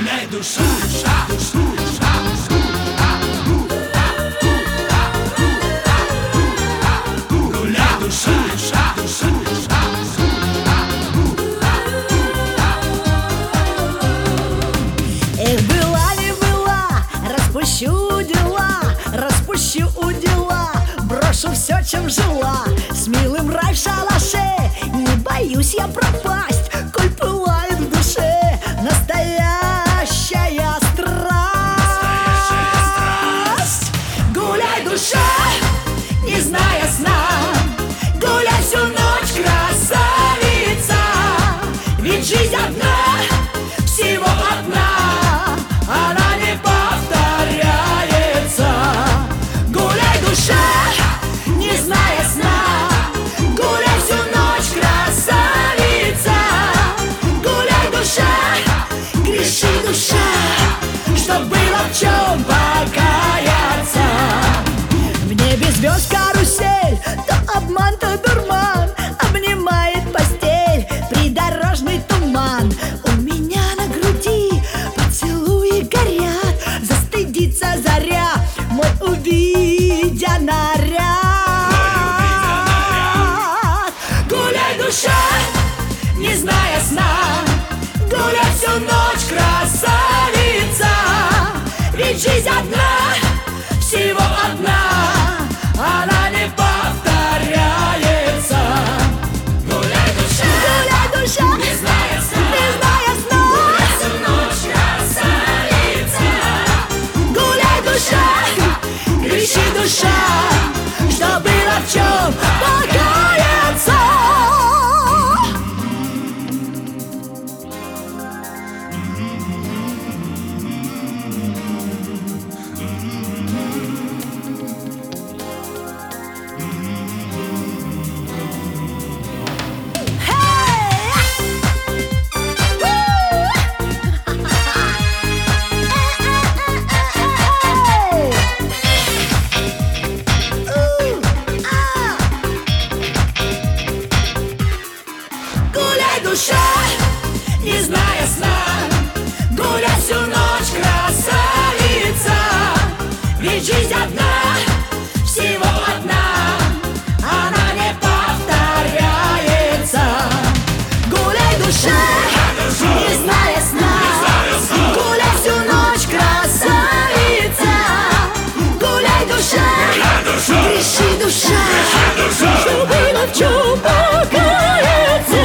Гуляй, душа, душа, душа, гуляй, душа, душа, душа. Эх, была ли была, распущу дела, распущу удила, брошу все, чем жила, с милым рай в шалаше. Не боюсь я пропасть, коль пылает в душе настоящая страсть. Гуляй, душа, не зная сна, гуляй всю ночь, красавица, ведь жизнь одна, всего одна, она не повторяется. Гуляй, душа, не зная сна, гуляй всю ночь, красавица. Гуляй, душа, греши, душа, чтоб было в чем покаяться. В небе звезд карусель, то обман, то дурман, обнимает постель придорожный туман. У меня на груди поцелуи горят, застыдится заря, мой увидя наряд. Гуляй, душа, не зная сна, гуляй всю ночь, красавица, ведь жизнь одна, всего одна, она не повторяется. Гуляй, душа, не зная сна, гуляй всю ночь, красавица. Гуляй, душа, греши, душа, что было в чем покаяться. Душа, не зная сна, гуляй всю ночь, красавица, ведь жизнь одна, всего одна, она не повторяется. Гуляй, душа, не зная сна, гуляй всю ночь, красавица. Гуляй, душа, греши, душа, что было в чем покаяться.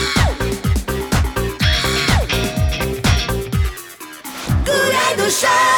Душа.